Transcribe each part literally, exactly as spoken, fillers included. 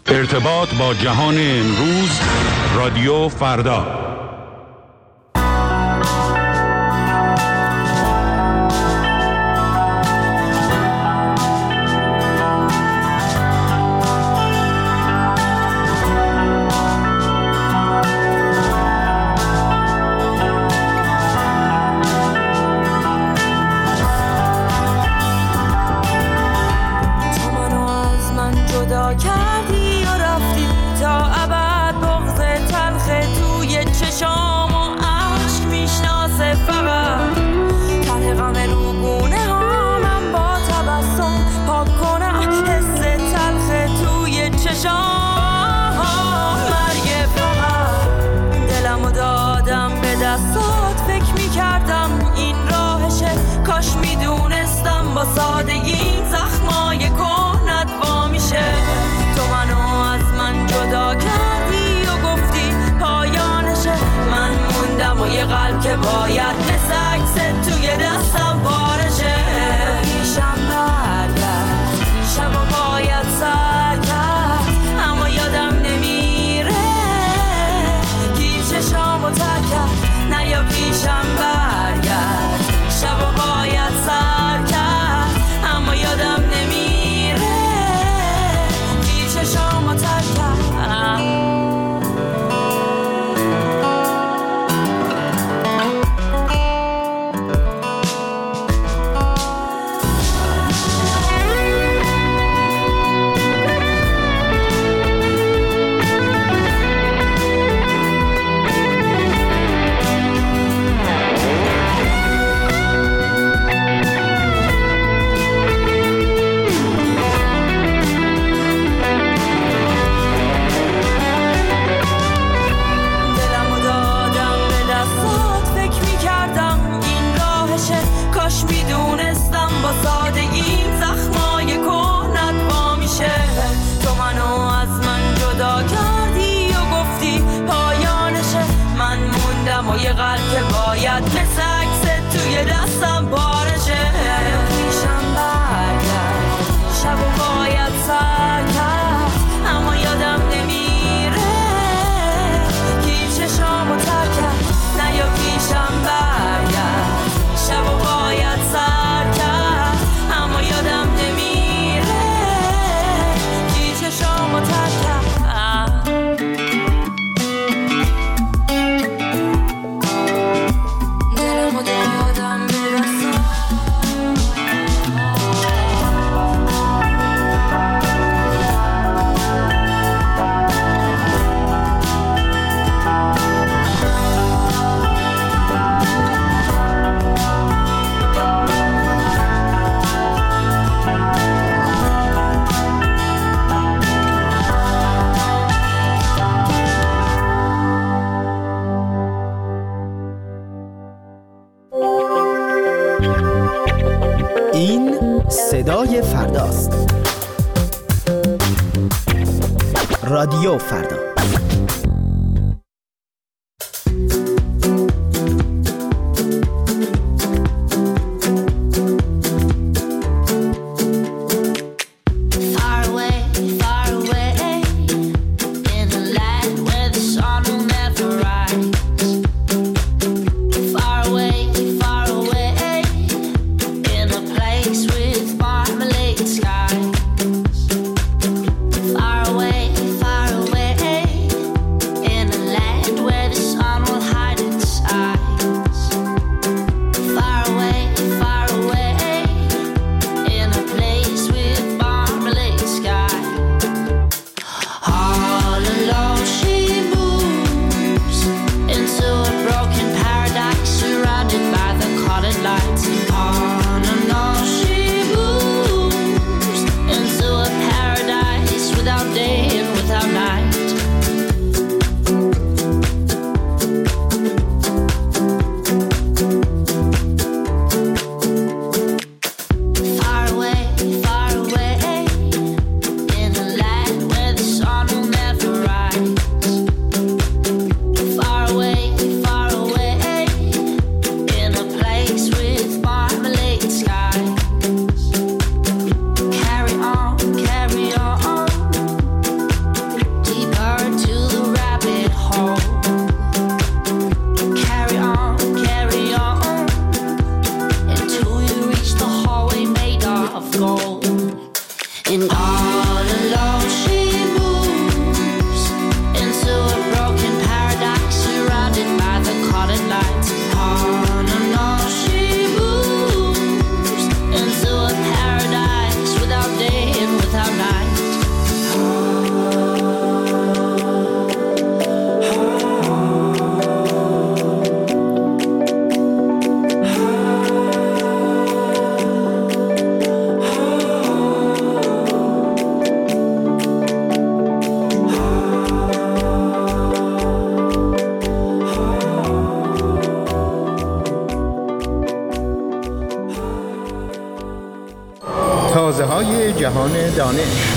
ارتباط با جهان امروز، رادیو فردا. سادگی زخمای کهنت وا میشه. تو منو از من جدا کردی و گفتی پایانشه. من موندم و یه قلب که باید مثل عکست توی دستم بارشه. پیشم برگرد شب و باید سر کرد، اما یادم نمیره کی چشامو ترک کرد. نه یا پیشم برگرد شب و باید سر کرد، اما یادم نمیره کی چشامو ترک کرد. یه قلب که باید مثل عکست توی دستم بارشه. پیشم برگرد شب و باید سر کرد، اما یادم نمیره کی چشامو ترک کرد. نه یا پیشم برگرد شب و باید سر کرد، اما یادم نمیره کی چشامو ترک کرد. این صدای فرداست. رادیو فردا. Far away, far away. All alone she moves into a broken paradise, surrounded by the colored lights. All alone she moves into a paradise without day and without night. تازه های جهان دانش.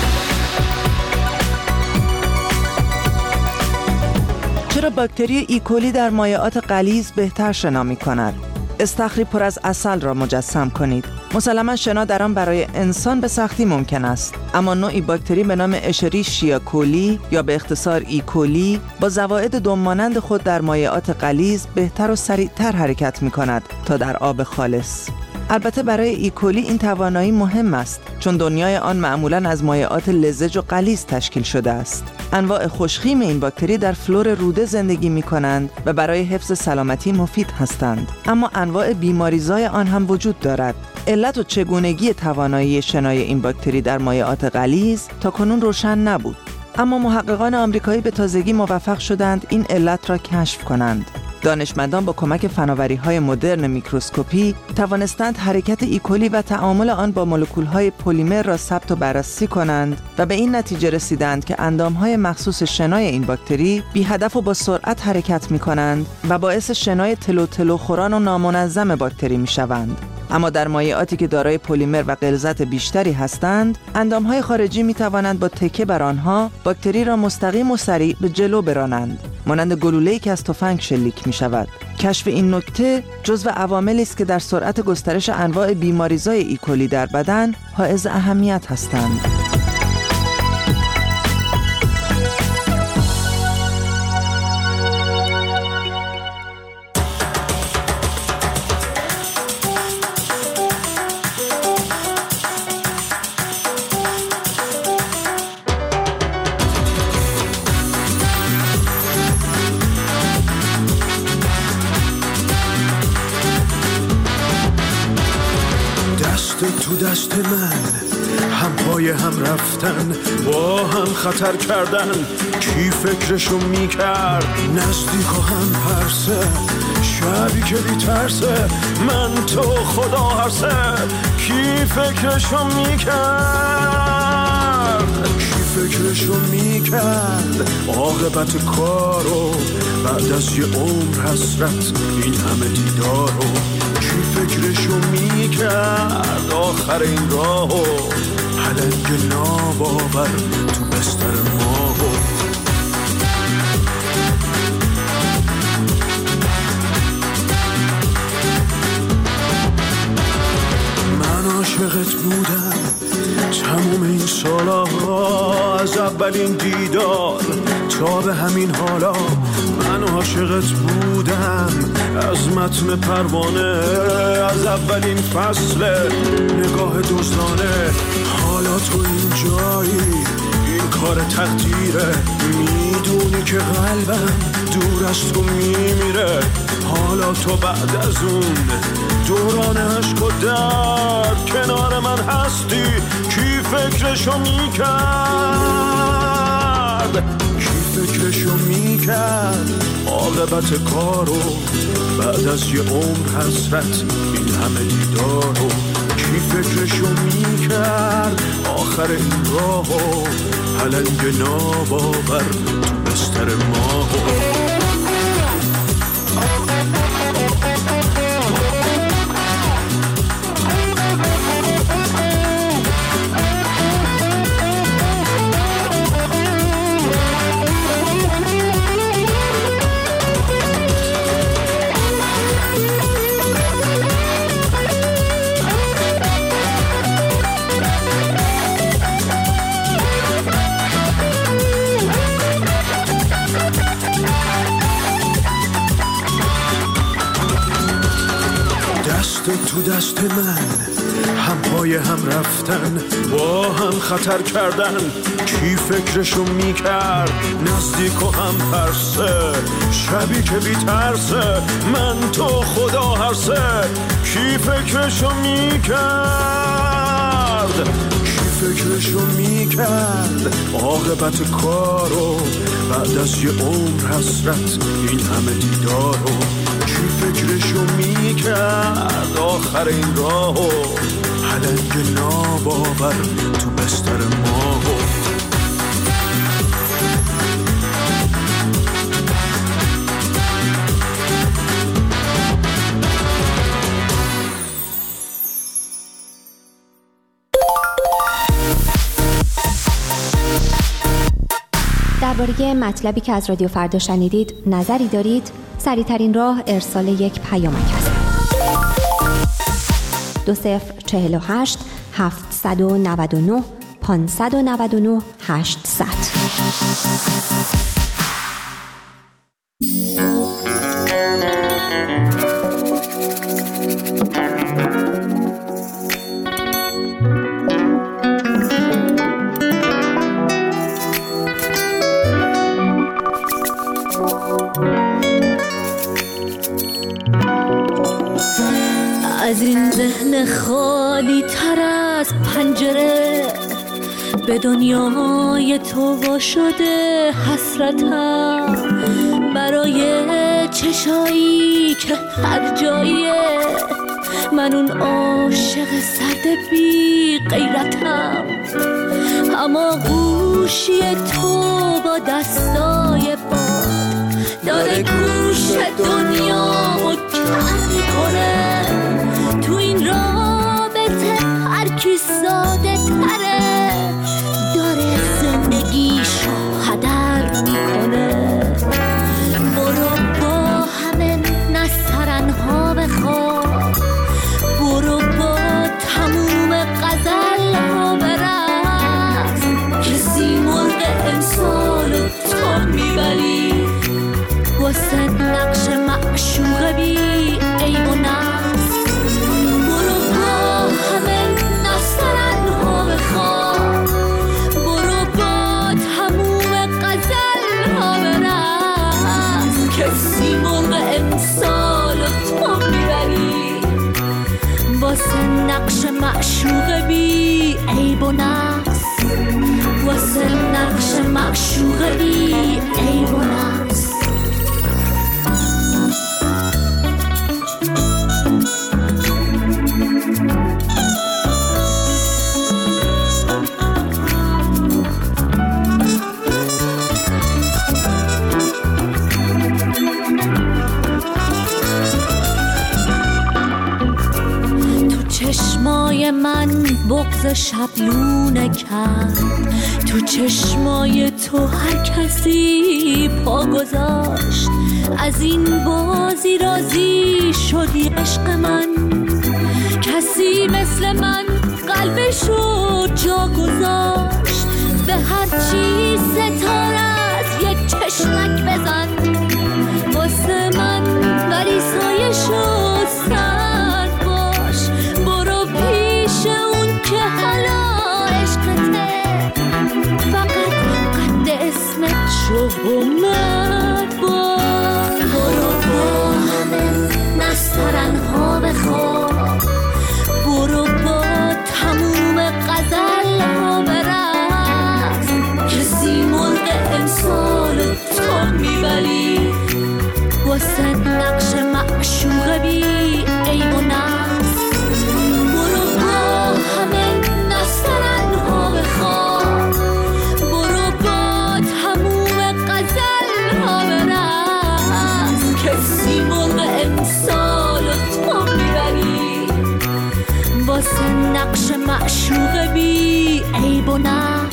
چرا باکتری ایکولی در مایعات غلیظ بهتر شنا می‌کند؟ استخری پر از عسل را مجسم کنید. مسلماً شنا در آن برای انسان به سختی ممکن است، اما نوعی باکتری به نام اشریشیا کولی یا به اختصار ایکولی با زوائد دم‌مانند خود در مایعات غلیظ بهتر و سریعتر حرکت می‌کند تا در آب خالص. البته برای ایکولی این توانایی مهم است، چون دنیای آن معمولاً از مایعات لزج و غلیظ تشکیل شده است. انواع خوشخیم این باکتری در فلور روده زندگی می کنند و برای حفظ سلامتی مفید هستند، اما انواع بیماریزای آن هم وجود دارد. علت و چگونگی توانایی شنای این باکتری در مایعات غلیظ تا کنون روشن نبود، اما محققان آمریکایی به تازگی موفق شدند این علت را کشف کنند. دانشمندان با کمک فناوری‌های مدرن میکروسکوپی توانستند حرکت ایکولی و تعامل آن با مولکول‌های پلیمر را ثبت و بررسی کنند و به این نتیجه رسیدند که اندام‌های مخصوص شنای این باکتری بی هدف و با سرعت حرکت می‌کنند و باعث شنای تلو تلو خوران و نامنظم باکتری می‌شوند. اما در مایعاتی که دارای پلیمر و غلظت بیشتری هستند، اندام‌های خارجی می‌توانند با تکیه بر آنها باکتری را مستقیم و سریع به جلو برانند، مانند گلوله‌ای که از تفنگ شلیک می‌شود. کشف این نکته جزو عواملی است که در سرعت گسترش انواع بیماریزای ایکولی در بدن حائز اهمیت هستند. تو دست من هم پای هم رفتن، با هم خطر کردن، کی فکرشو میکرد؟ نزدیک و هم پرسه، شبی که بی ترسه، من تو خدا هرسه، کی فکرشو میکرد؟ کی فکرشو میکرد؟ عاقبت کارو بعد از یه عمر حسرت، این همه دیدارو کی فکرشو میکرد؟ آخر این راهو پلنگ ناباور تو بستر ماهو. من عاشقت بودم تموم این سالا، از اولین دیدار تا به همین حالا. من عاشقت بودم از متن پروانه، از اولین فصل نگاه دزدانه. حالا تو این جایی، این کار تقدیره، میدونی که قلبم دور از تو میمیره. حالا تو بعد از اون دوران عشق و درد کنار من هستی، کی فکرشو میکرد؟ کی فکرشو میکرد؟ عاقبت کارو بعد از یه عمر حسرت، این همه دیدارو کی فکرشو میکرد؟ آخر این راهو پلنگ ناباور تو بستر ماهو. تو دست من هم پای هم رفتن، با هم خطر کردن. کی فکرشو میکرد نزدیک و هم پرسه، شبی که بی ترسه من تو خدا هرسه. کی فکرشو میکرد، کی فکرشو میکرد عاقبت کارو بعد از یه عمر حسرت این همه دیدارو. کی فکرشو میکرد آخر این راهو پلنگ ناباور تو بستر ماهو. درباره مطلبی که از رادیو فردا شنیدید نظری دارید؟ سریع‌ترین راه ارسال یک پیامک است. دو صفر چهل و هشت هفتصد و نود و نه پانصد و نود و نه هشتصد. از این ذهن خالی تر از پنجره به دنیای تو وا شده حسرتم، برای چشایی که هر جایه من اون عاشق سرد بی غیرتم. اما گوشی تو با دستای باد داره گوش دنیامو کم میکنه. تو این رابطه هر کی ساده تره داره زندگیشو هدر میکنه. برو با همه نسترنها بخواب، برو با تموم غزلها برقص، کسی مرغ امسالو تو میبری واسه نقش معشوق بی عیب و نقص. برو با همه نسترنها بخواب، برو با تموم غزلها برقص، کسی مرغ امسالو تو میبری واسه نقش معشوق بی عیب و نقص، واسه نقش معشوق بی عیب و نقص. چشمای من بغض شبلونه کرد، تو چشمای تو هر کسی پا گذاشت. از این بازی راضی شدی عشق من، کسی مثل من قلبشو جا گذاشت. به هر چی ستاره از یک چشمک بزن واسه من، ولی سایشو سر باش. برو پیش اون که حالا عشقته، فقط قد اسمت شو مرد باش. برو با همه نسترنها بخواب، برو با تموم غزلها برقص، کسی مرغ امسالو تو میبری واسه نقش معشوق بی عیب و نقص. برو با همه نسترنها بخواب، برو با تموم غزلها برقص، کسی مرغ امسالو تو میبری واسه نقش معشوق بی عیب و نقص.